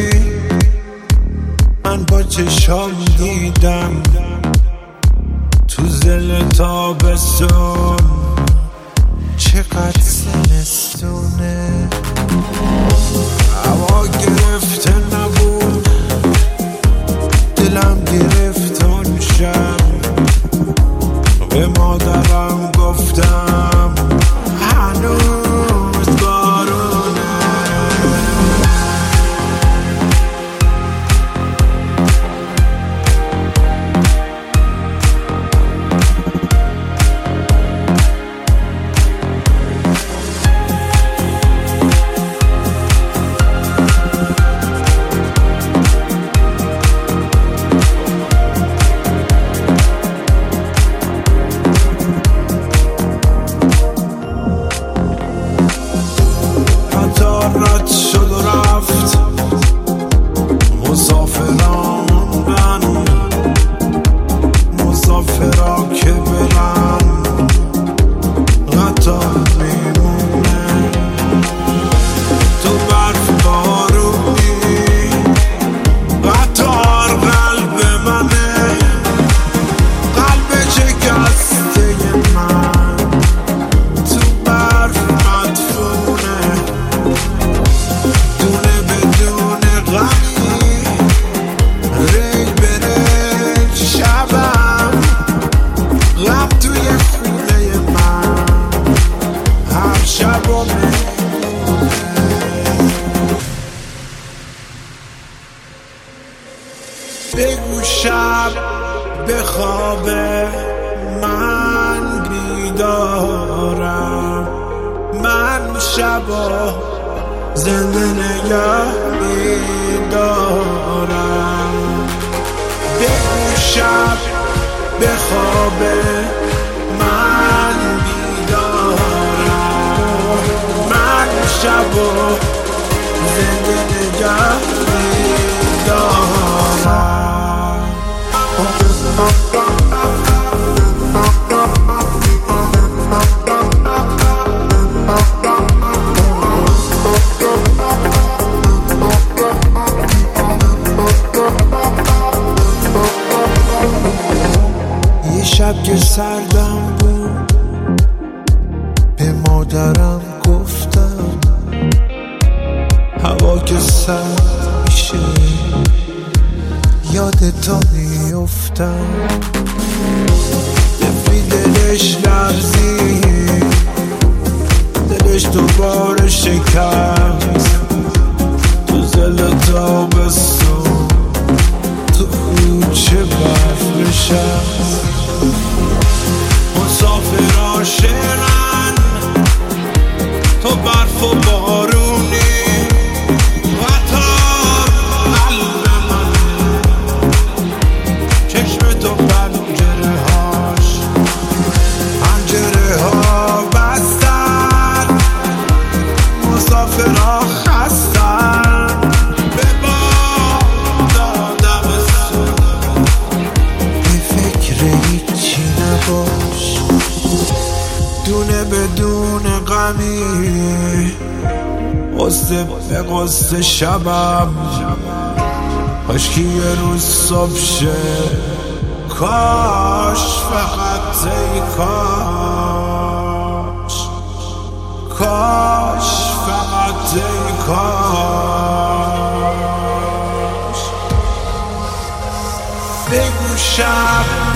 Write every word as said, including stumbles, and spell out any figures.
من با چشام دیدم تو زل تابستون چقدر زمستونه. هوا گرفته نبود، دلم گرفت اون شب. به مادرم گفتم هنوز بارونه. رد شد و رفت مسافران من، مسافرا که برن قطار میمونه. تو برف بارونی قطار قلب منه، قلب شکسته من تو برف مدفونه. دونه بدون غمی ریگ به ریگ شبم، غم توی خونه من هر شب و میمونه. بگو شب بخوابه من بیدارم، من شبا زنده نگه میدارم. بگو شب بخوابه من بیدارم، من شبا زنده نگه میدارم. شب که سردم بود به مادرم گفتم هوا که سرد میشه یادتا میفتم. دفی دلش لرزید، دلش دوباره شکست تو زل تابستون تو کوچه برف نشست. مسافرها شعرن تو برف و بارونی، قطار قلب من چشم تو پنجره هاش، پنجره ها بستن مسافرها خستن. به باد دادم سن بی فکر هیچی نباش، دونه بدون غمی قصه به قصه شبم. کاش که یه روز صبح شه، کاش فقط ای کاش، کاش فقط ای کاش. بگو شب